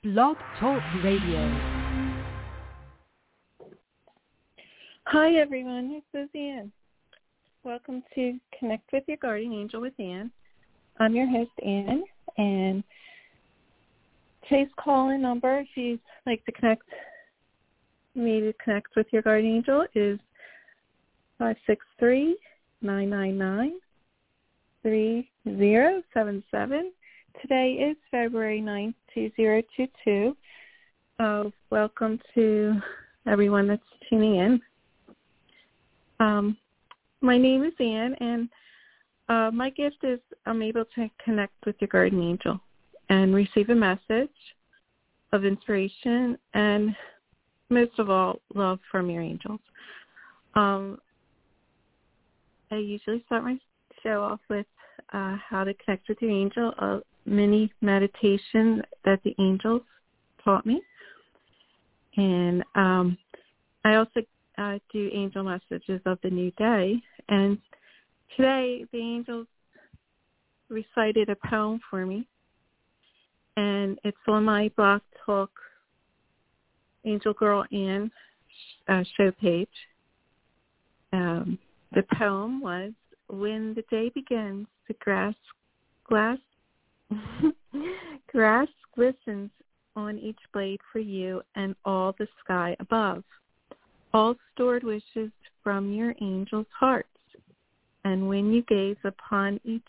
Blog Talk Radio. Hi, everyone. This is Ann. Welcome to Connect with Your Guardian Angel with Ann. I'm your host, Ann, and today's call-in number, if you'd like to connect with your guardian angel, is 563-999-3077. Today is February 9th, 2022. Welcome to everyone that's tuning in. My name is Ann, and my gift is I'm able to connect with your guardian angel and receive a message of inspiration and, most of all, love from your angels. I usually start my show off with how to connect with your angel, a mini meditation that the angels taught me. And I also do angel messages of the new day. And today the angels recited a poem for me. And it's on my Blog Talk Angel Girl Ann show page. The poem was, when the day begins, the grass glistens on each blade for you and all the sky above, all stored wishes from your angels' hearts. And when you gaze upon each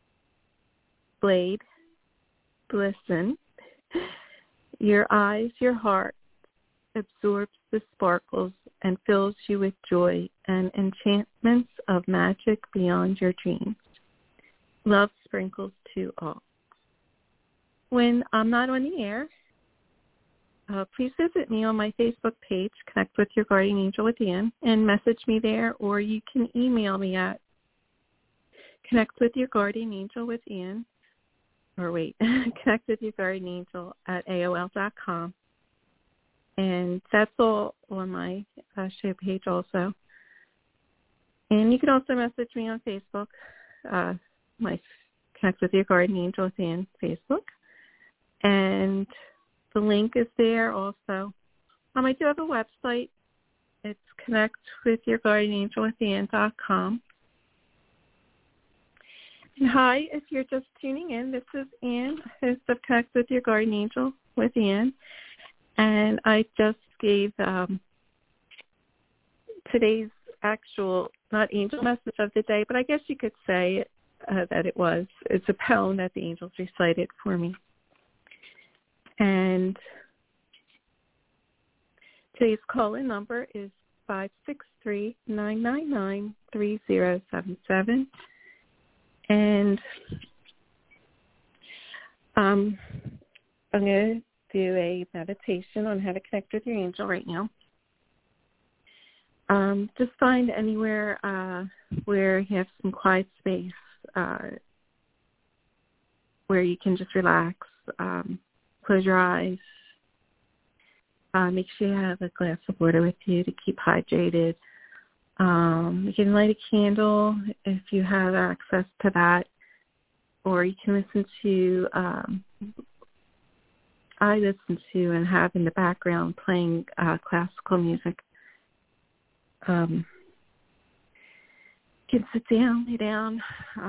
blade glisten, your eyes, your heart absorbs the sparkles and fills you with joy and enchantments of magic beyond your dreams. Love sprinkles to all. When I'm not on the air, please visit me on my Facebook page, Connect with Your Guardian Angel with Ann, and message me there, or you can email me at Connect with Your Guardian Angel with Ann, Connect with Your Guardian Angel at AOL.com. And that's all on my show page also. And you can also message me on Facebook, my Connect with Your Guardian Angel with Ann Facebook. And the link is there also. I do have a website. It's connectwithyourguardianangelwithann.com. And hi, if you're just tuning in, this is Ann, host of Connect with Your Guardian Angel with Ann. And I just gave today's actual, not angel message of the day, but I guess you could say that it was. It's a poem that the angels recited for me. And today's call-in number is 563-999-3077. And I'm going to do a meditation on how to connect with your angel right now. Just find anywhere where you have some quiet space, where you can just relax. Close your eyes. Make sure you have a glass of water with you to keep hydrated. You can light a candle if you have access to that, or you can listen to, I listen to and have in the background playing classical music. You can sit down, lay down,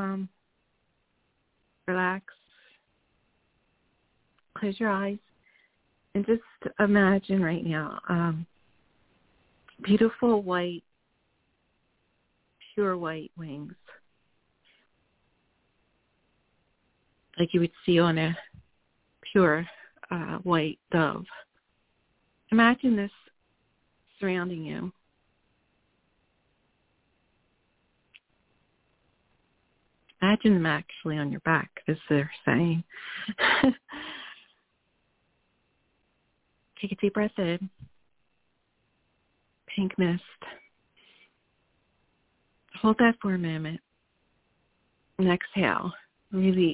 relax. Close your eyes and just imagine right now beautiful white, pure white wings, like you would see on a pure white dove. Imagine this surrounding you. Imagine them actually on your back, as they're saying. Take a deep breath in. Pink mist. Hold that for a moment. And exhale. Release.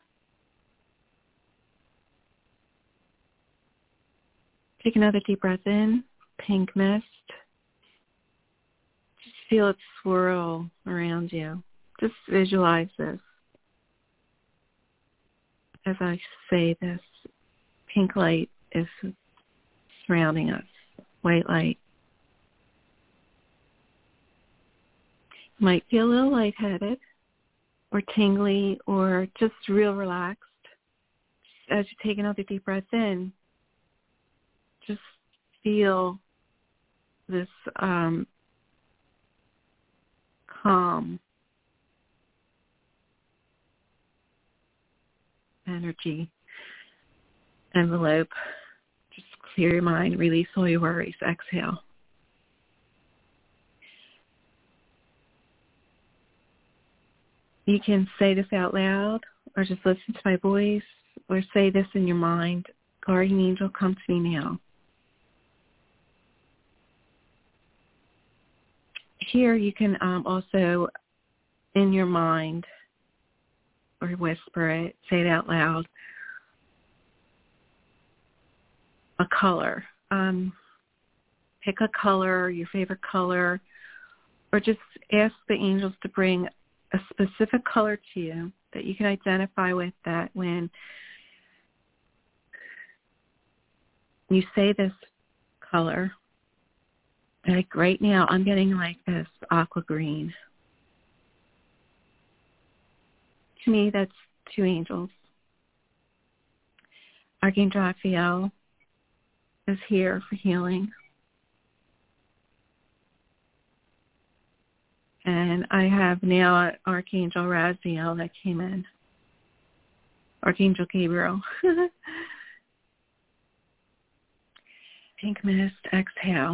Take another deep breath in. Pink mist. Just feel it swirl around you. Just visualize this as I say this. pink light is surrounding us, white light. You might feel a little lightheaded or tingly or just real relaxed. As you take another deep breath in, just feel this calm energy envelope. Just clear your mind, release all your worries. Exhale. You can say this out loud or just listen to my voice or say this in your mind. Guardian angel, come to me now. Here you can also, in your mind, or whisper it, say it out loud, a color. Pick a color, your favorite color, or just ask the angels to bring a specific color to you that you can identify with, that when you say this color, like right now, I'm getting like this aqua green. To me, that's two angels. Archangel Raphael is here for healing. And I have now Archangel Raziel that came in. Archangel Gabriel. Pink mist, exhale.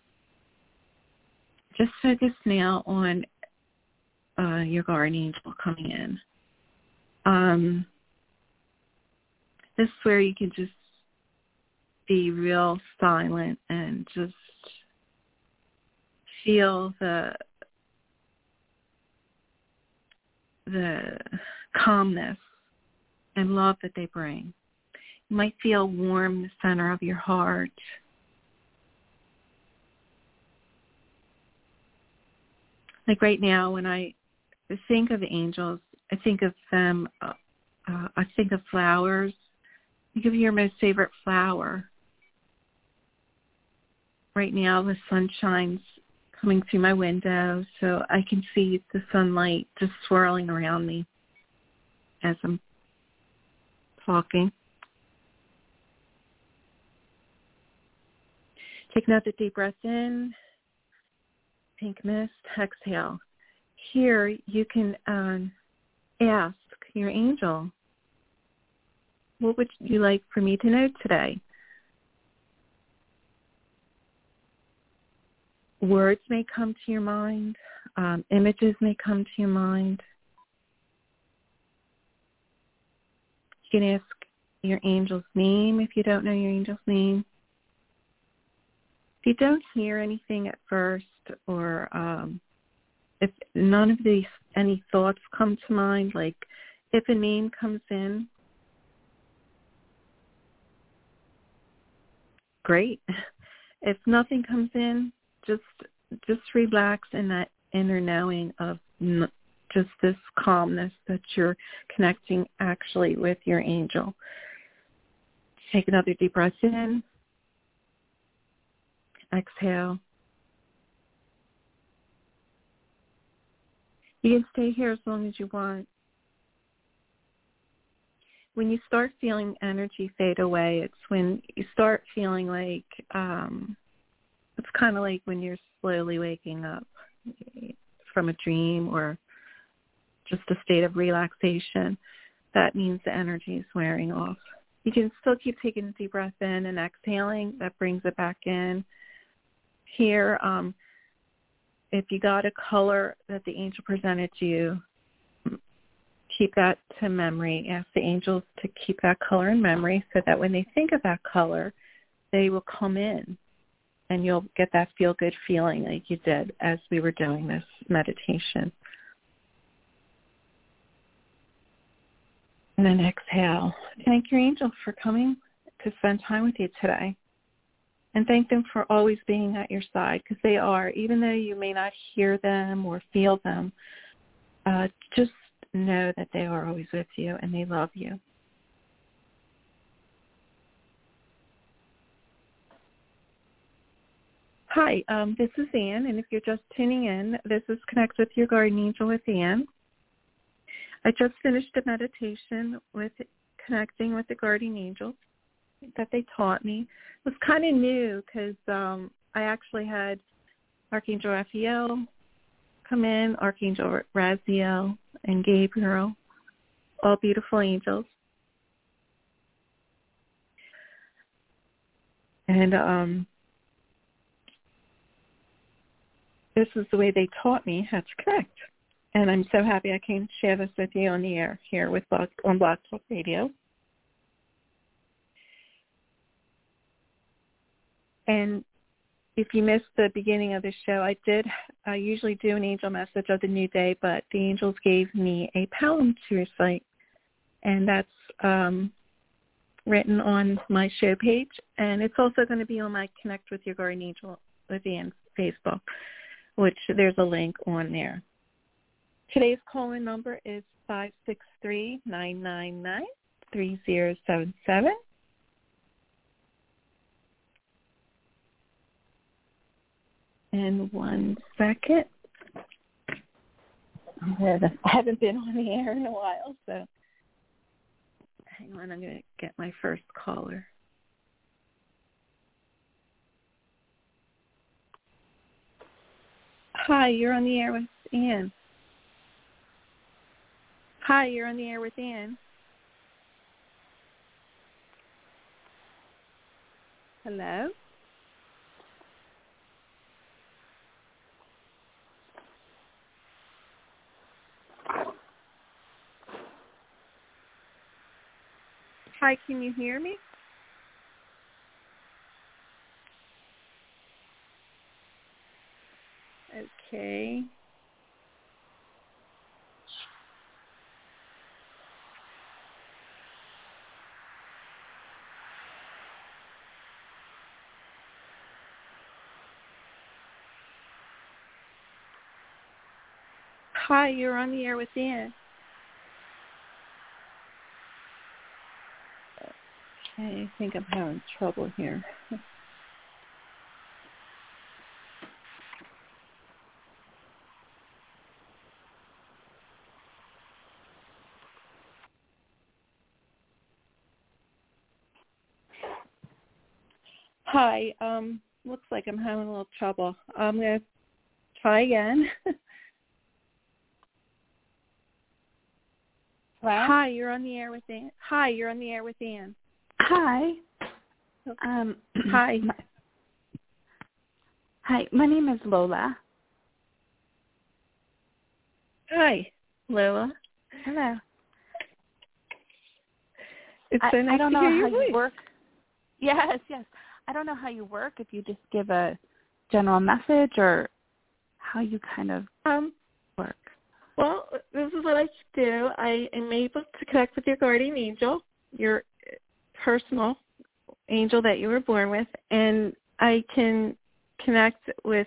Just focus now on your guardian angel coming in. This is where you can just be real silent and just feel the calmness and love that they bring. You might feel warm in the center of your heart. Like right now, when I think of angels, I think of them, I think of flowers. Think of your most favorite flower. Right now, the sunshine's coming through my window, so I can see the sunlight just swirling around me as I'm talking. Take another deep breath in. Pink mist, exhale. Here you can ask your angel, what would you like for me to know today? Words may come to your mind. Images may come to your mind. You can ask your angel's name if you don't know your angel's name. If you don't hear anything at first, or if none of any thoughts come to mind, like if a name comes in, great. If nothing comes in, just relax in that inner knowing of just this calmness that you're connecting actually with your angel. Take another deep breath in. Exhale. You can stay here as long as you want. When you start feeling energy fade away, it's when you start feeling like, it's kind of like when you're slowly waking up from a dream or just a state of relaxation. That means the energy is wearing off. You can still keep taking a deep breath in and exhaling. That brings it back in. Here, if you got a color that the angel presented to you, keep that to memory. Ask the angels to keep that color in memory so that when they think of that color, they will come in and you'll get that feel-good feeling like you did as we were doing this meditation. And then exhale. Thank your angel for coming to spend time with you today. And thank them for always being at your side, because they are. Even though you may not hear them or feel them, just just know that they are always with you and they love you. Hi, this is Ann, and if you're just tuning in, this is Connect with Your Guardian Angel with Ann. I just finished a meditation with connecting with the guardian angels that they taught me. It was kind of new because I actually had Archangel Raphael come in, Archangel Raziel, and Gabriel, all beautiful angels. And this is the way they taught me how to connect. And I'm so happy I can share this with you on the air here with on Blog Talk Radio. And if you missed the beginning of the show, I usually do an angel message of the new day, but the angels gave me a poem to recite. And that's written on my show page. And it's also going to be on my Connect with Your Guardian Angel with Ann Facebook, which there's a link on there. Today's call-in number is 563-999-3077. And 1 second. I haven't been on the air in a while, so hang on, I'm going to get my first caller. Hi, you're on the air with Ann. Hi, you're on the air with Ann. Hello? Hi, can you hear me? Okay. Hi, you're on the air with Ann. Okay, I think I'm having trouble here. Hi, looks like I'm having a little trouble. I'm going to try again. Hello? Hi, you're on the air with Ann. Hi, you're on the air with Ann. Hi. Hi. Hi, my name is Lola. Hi, Lola. Hello. It's so nice I don't to know hear how your voice. you work. Yes. I don't know how you work, if you just give a general message or how you kind of work. Well, this is what I do. I am able to connect with your guardian angel, your personal angel that you were born with, and I can connect with,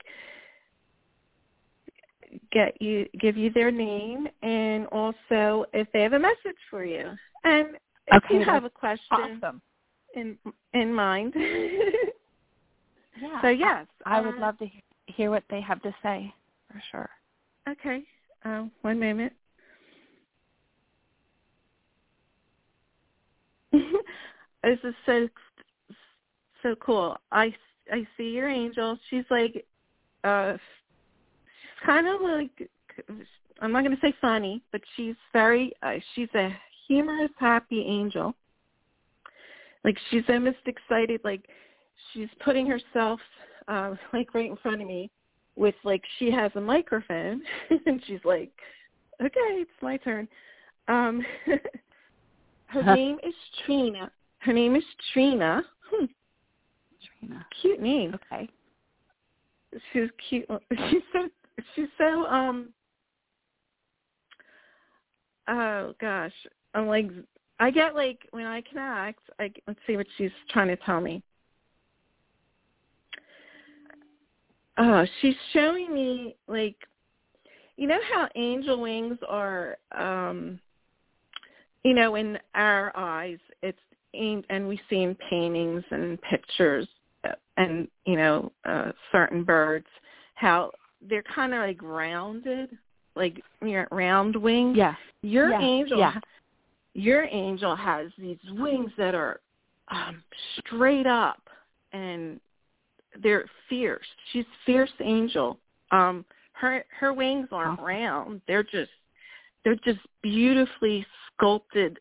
give you their name, and also if they have a message for you. And if you have a question in mind. Yeah. So, yes. I would love to hear what they have to say, for sure. Okay. 1 minute. This is so cool. I see your angel. She's like, she's kind of like, I'm not going to say funny, but she's she's a humorous, happy angel. Like, she's almost excited, like she's putting herself right in front of me with, she has a microphone, and she's like, okay, it's my turn. Her name is Trina. Her name is Trina. Trina. Cute name. Okay. She's cute. She's so oh gosh. I'm like, I get when I connect, let's see what she's trying to tell me. Oh, she's showing me you know how angel wings are, in our eyes, it's aimed, and we see in paintings and pictures, and certain birds, how they're kind of like rounded, like round wings. Yeah. Your angel has these wings that are straight up, and they're fierce. She's a fierce angel. Her wings aren't round. They're just beautifully sculpted.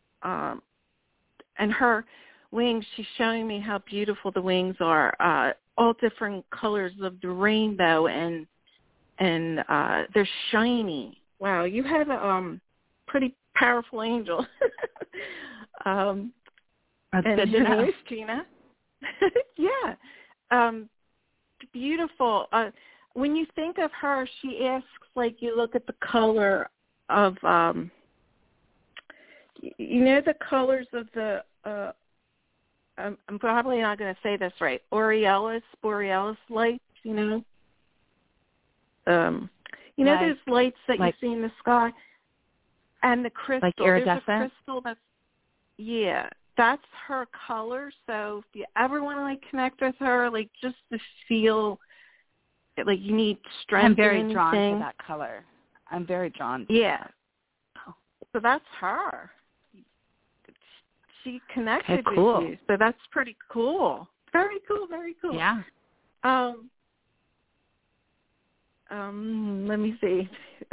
And her wings, she's showing me how beautiful the wings are. All different colors of the rainbow, and they're shiny. Wow, you have a pretty powerful angel. That's and good to her know. name is Gina. Yeah. Beautiful. When you think of her, she asks, like, you look at the color of, the colors of the, I'm probably not going to say this right, borealis lights, those lights that you see in the sky, and the crystal. Like iridescent? There's a crystal that's her color. So if you ever want to, like, connect with her, like, just to feel like you need strength. I'm very drawn to that color. I'm very drawn to that. So that's her. She connected with you. So that's pretty cool. Very cool, very cool. Yeah. Let me see.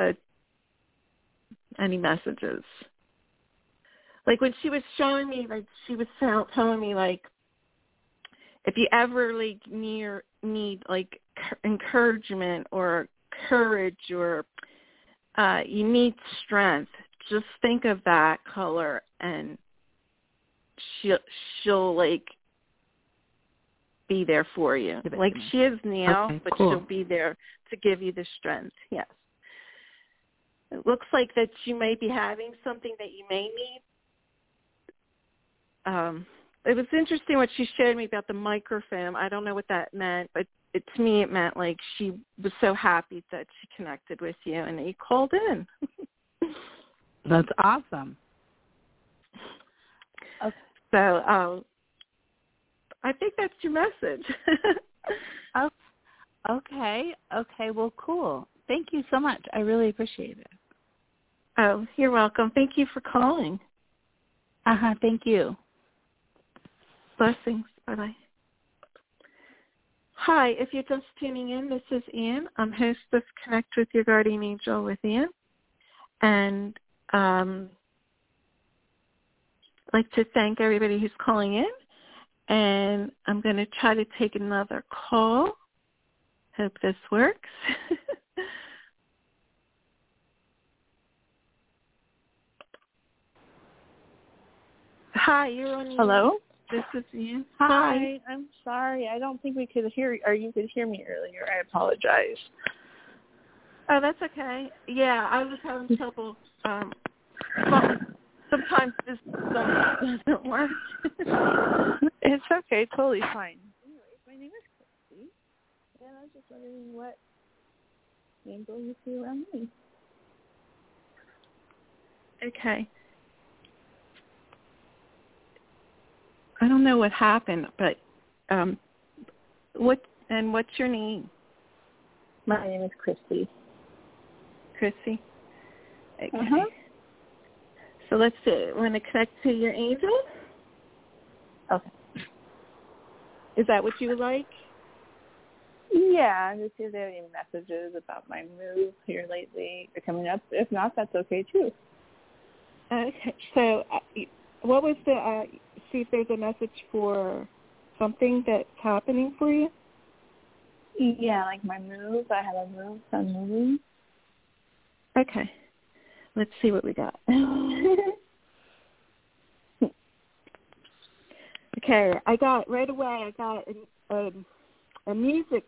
Any messages? Like, when she was showing me, like, she was telling me, like, if you ever, like, need like, encouragement or courage, or you need strength, just think of that color, and she'll like, be there for you. Like she is now, but she'll be there to give you the strength. Yes. It looks like that you may be having something that you may need. It was interesting what she showed me about the microfilm. I don't know what that meant, but to me it meant like she was so happy that she connected with you and that you called in. That's awesome. Okay. So I think that's your message. Okay. Well, cool. Thank you so much. I really appreciate it. Oh, you're welcome. Thank you for calling. Thank you. Blessings. Bye-bye. Hi, if you're just tuning in, this is Ann. I'm host of Connect with Your Guardian Angel with Ann. And I'd like to thank everybody who's calling in. And I'm going to try to take another call. Hope this works. Hi, you're on. Hello? This is Ann. Hi. I'm sorry. I don't think we could hear, or you could hear me earlier. I apologize. Oh, that's okay. Yeah, I was having trouble. Sometimes this doesn't work. It's okay. Totally fine. Anyways, my name is Christy, and I was just wondering what angel you see around me. Okay. I don't know what happened, but what's your name? My name is Christy. Chrissy? Okay. So let's see. Want to connect to your angel? Okay. Is that what you would like? Yeah, just see if there are any messages about my move here lately or coming up. If not, that's okay too. Okay. So what was the, see if there's a message for something that's happening for you? Yeah, like my move. I have a move, so I'm moving. Okay. Let's see what we got. Okay, I got a music,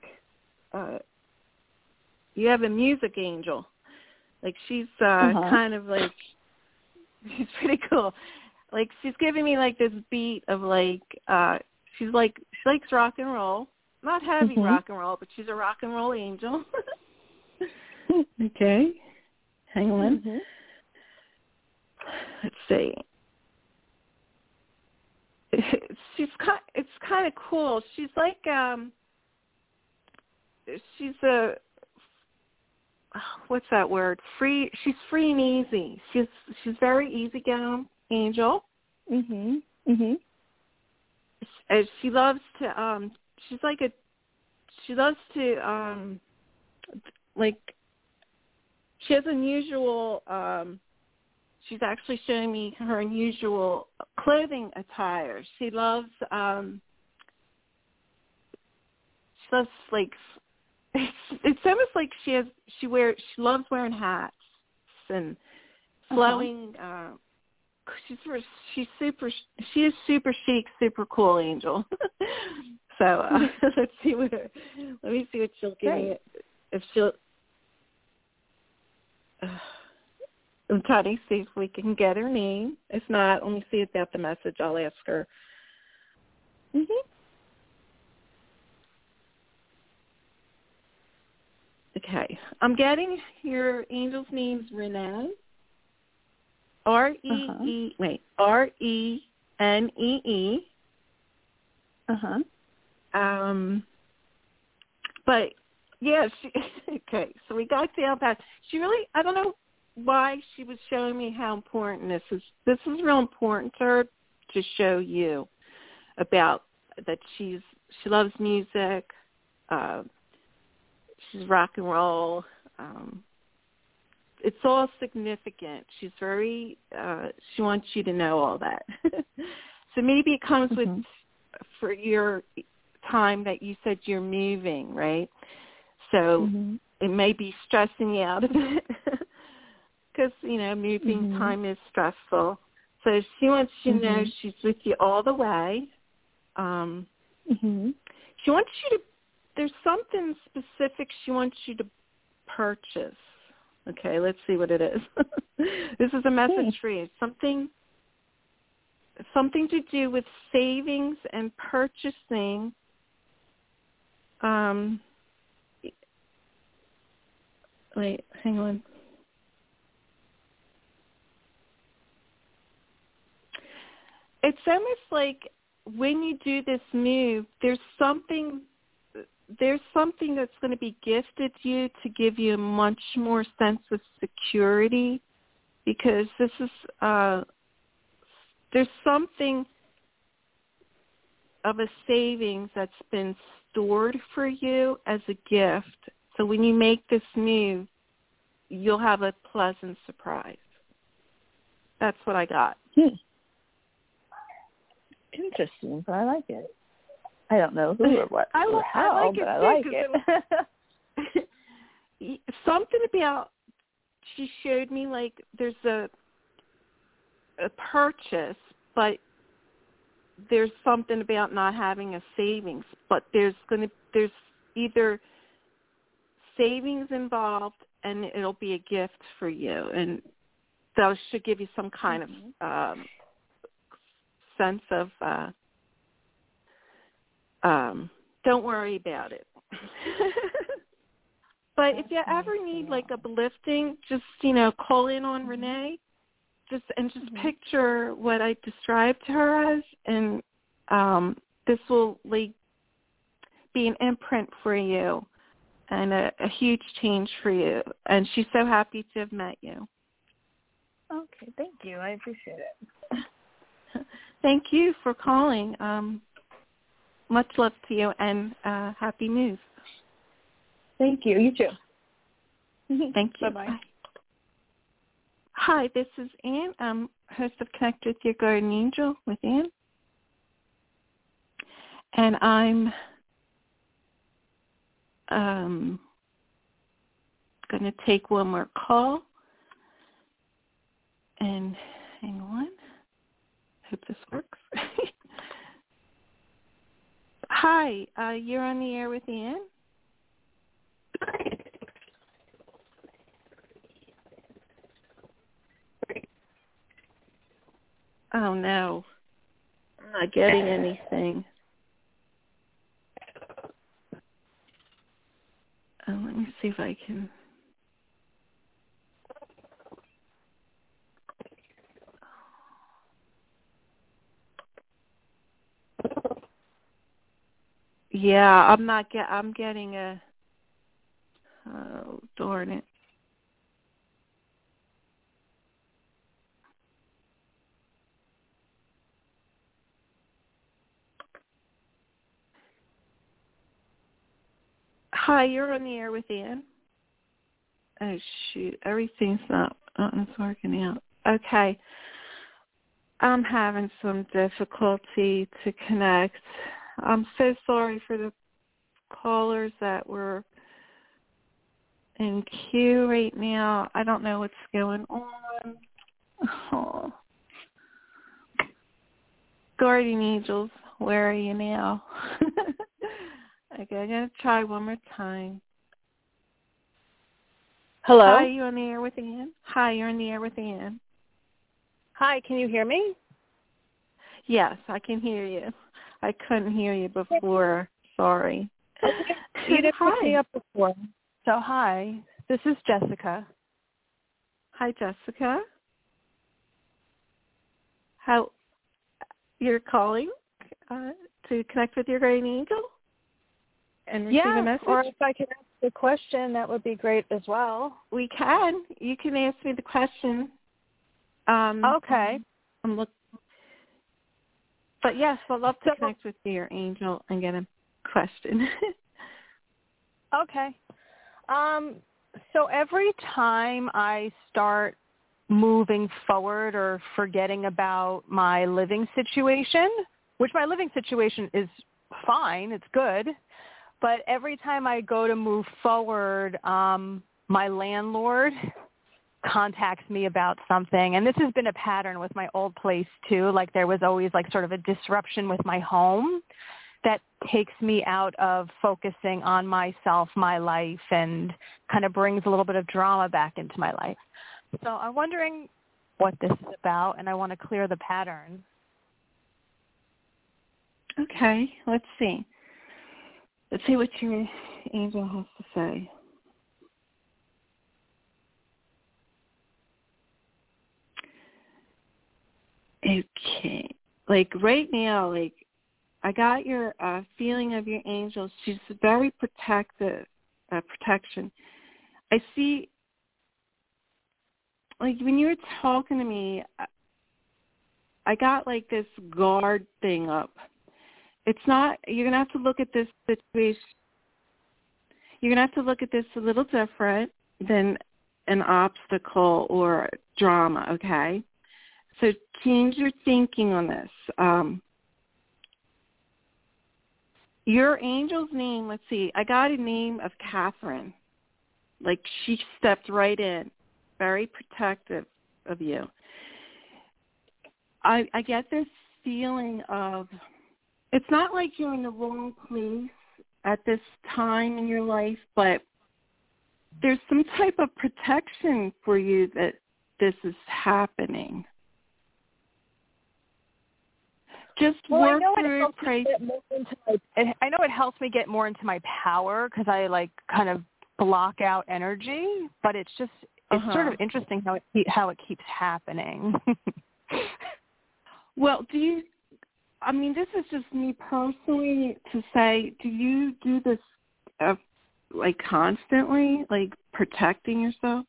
you have a music angel. Like she's kind of like, she's pretty cool. Like she's giving me like this beat of like, she likes rock and roll. Not heavy rock and roll, but she's a rock and roll angel. Okay. Hang on. Let's see. it's kind of cool. She's like she's a what's that word? Free. She's free and easy. She's very easygoing angel. Mhm. Mhm. She loves to she loves to like she has unusual she's actually showing me her unusual clothing attire. She loves like it's almost like she loves wearing hats and flowing she is super chic, super cool angel. So let me see what she'll give me. If she'll I'm trying to see if we can get her name. If not, let me see about the message. I'll ask her. Mhm. Okay. I'm getting your angel's name's Renee. R-E-N-E-E. But yeah, okay. So we got down that. She really, I don't know why she was showing me how important this is. This is real important to her to show you about that she loves music. She's rock and roll. It's all significant. She's very, she wants you to know all that. So maybe it comes with, for your time that you said you're moving, right? So it may be stressing you out a bit because, moving time is stressful. So she wants you to know she's with you all the way. She wants you to, there's something specific she wants you to purchase. Okay, let's see what it is. This is a message for you. Something to do with savings and purchasing. Wait, hang on. It's almost like when you do this move, there's something that's going to be gifted you to give you a much more sense of security, because this is there's something of a savings that's been stored for you as a gift. So when you make this move, you'll have a pleasant surprise. That's what I got. Interesting, but I like it. I don't know who or what or how, but I like it. Something about, she showed me like there's a purchase, but there's something about not having a savings. But there's either savings involved, and it'll be a gift for you, and that should give you some kind of sense of. Don't worry about it. But if you ever need like a lifting, just call in on Renee. Just picture what I described to her as, and this will be an imprint for you and a huge change for you. And she's so happy to have met you. Okay, thank you. I appreciate it. Thank you for calling. Much love to you, and happy news. Thank you. You too. Thank you. Bye-bye. Bye. Hi, this is Ann. I'm host of Connect with Your Guardian Angel with Ann. And I'm going to take one more call. And hang on. Hope this works. Hi, you're on the air with Ann. Oh, no. I'm not getting anything. Let me see if I can. Yeah, I'm getting a, oh, darn it. Hi, you're on the air with Ann. Oh, shoot. Everything's not it's working out. Okay. I'm having some difficulty to connect. I'm so sorry for the callers that were in queue right now. I don't know what's going on. Oh. Guardian Angels, where are you now? Okay, I'm going to try one more time. Hello? Hi, you on the air with Ann? Hi, you're on the air with Ann. Hi, can you hear me? Yes, I can hear you. I couldn't hear you before. Sorry. You didn't pick me up before. So hi, this is Jessica. Hi, Jessica. How you're calling to connect with your guardian angel and receive a message? Or if I can ask the question, that would be great as well. We can. You can ask me the question. Okay. But yes, I'd love to connect with your angel and get a question. Okay. So every time I start moving forward or forgetting about my living situation, which my living situation is fine, it's good, but every time I go to move forward, my landlord contacts me about something. And this has been a pattern with my old place too. Like there was always like sort of a disruption with my home that takes me out of focusing on myself, my life, and kind of brings a little bit of drama back into my life. So I'm wondering what this is about, and I want to clear the pattern. Okay, let's see. Let's see what your angel has to say. Okay. Like right now, like I got your feeling of your angel. She's very protective, protection. I see, like when you were talking to me, I got like this guard thing up. It's not, you're going to have to look at this situation. You're going to have to look at this a little different than an obstacle or drama, okay? So change your thinking on this. Your angel's name, let's see, I got a name of Catherine. Like she stepped right in, very protective of you. I get this feeling of, it's not like you're in the wrong place at this time in your life, but there's some type of protection for you that this is happening. Just work through it. I know it helps me get more into my power because I like kind of block out energy, but it's just sort of interesting how it keeps happening. Well, I mean, this is just me personally to say, do you do this like constantly, like protecting yourself?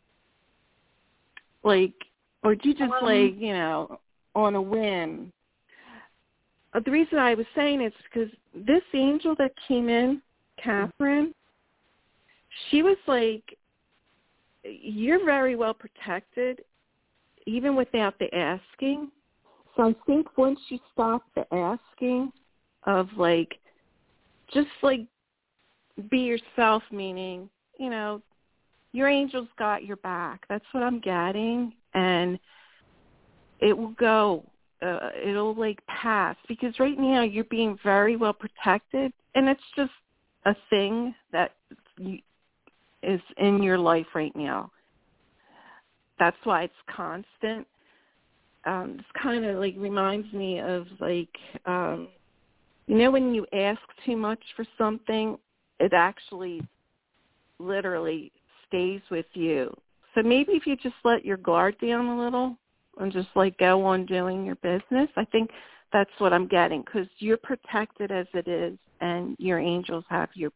Like, or do you just like, you know, on a whim? The reason I was saying it's because this angel that came in, Catherine, she was like, you're very well protected, even without the asking. So I think once you stop the asking of like, just like be yourself, meaning, you know, your angel's got your back. That's what I'm getting. And it will go. It'll like pass because right now you're being very well protected, and it's just a thing that is in your life right now. That's why it's constant. This kind of like reminds me of like, you know, when you ask too much for something, it actually literally stays with you. So maybe if you just let your guard down a little and just like go on doing your business, I think That's what I'm getting, because you're protected as it is, and your angels have you.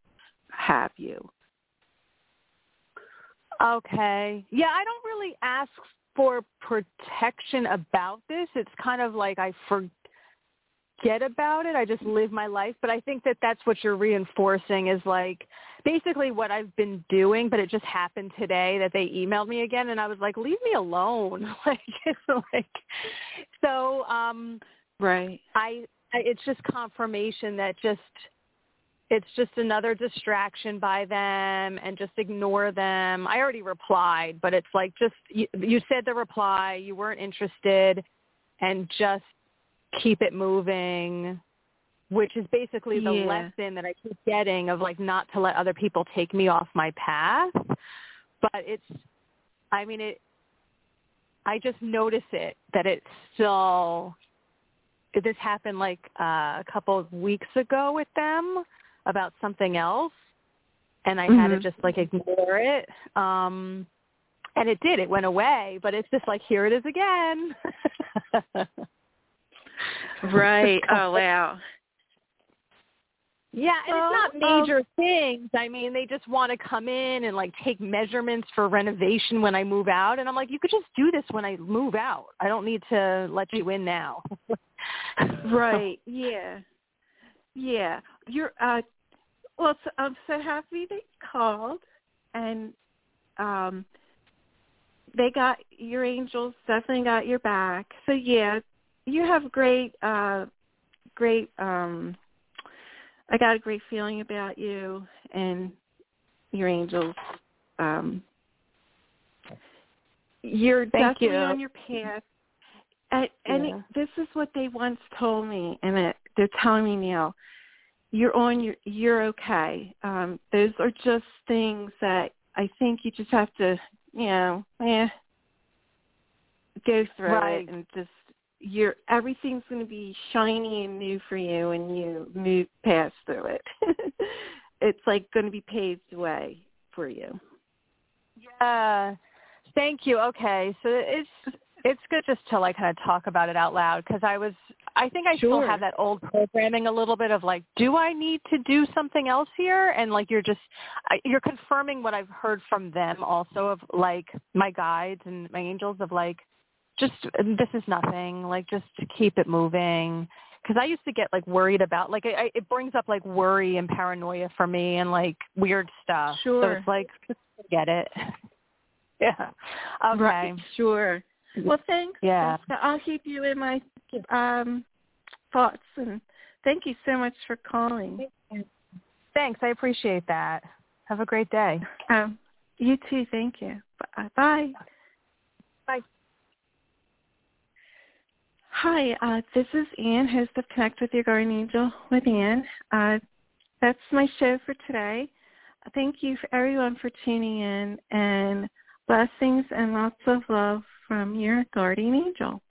Okay. Yeah, I don't really ask for protection about this. It's kind of like I forget about it. I just live my life. But I think that that's what you're reinforcing is like basically what I've been doing, but it just happened today that they emailed me again, and I was like, leave me alone. Right. It's just confirmation that it's just another distraction by them, and just ignore them. I already replied, but it's like just you said the reply, you weren't interested, and just keep it moving, which is basically the lesson that I keep getting of like not to let other people take me off my path. But I just notice it, that it's still, this happened like a couple of weeks ago with them about something else, and I had to just like ignore it. And it did. It went away, but it's just like, here it is again. Right. Oh, wow. Yeah, and it's not major things. I mean, they just want to come in and like take measurements for renovation when I move out, and I'm like, you could just do this when I move out. I don't need to let you in now. Right. Yeah. Yeah. You're well, so I'm so happy they called, and they got, your angels definitely got your back. So yeah, you have great I got a great feeling about you and your angels. You're definitely on your path. And this is what they once told me, and they're telling me now. You're okay. Those are just things that I think you just have to, go through it, and just everything's going to be shiny and new for you, and you move past through it. It's like going to be paved way for you. Yeah. Thank you. Okay. So it's good just to like kind of talk about it out loud, because I think I still have that old programming a little bit of like, do I need to do something else here? And like you're confirming what I've heard from them also, of like my guides and my angels, of like, just, this is nothing, like just to keep it moving. Because I used to get like worried about, like it brings up like worry and paranoia for me, and like weird stuff. Sure. So it's like, just forget it. Yeah. Okay. Right. Sure. Well, thanks. Yeah. I'll keep you in my thoughts, and thank you so much for calling. Thanks. I appreciate that. Have a great day. You too. Thank you. Bye. Bye. Hi, this is Ann, host of Connect with Your Guardian Angel with Ann. That's my show for today. Thank you for everyone for tuning in, and blessings and lots of love from your guardian angel.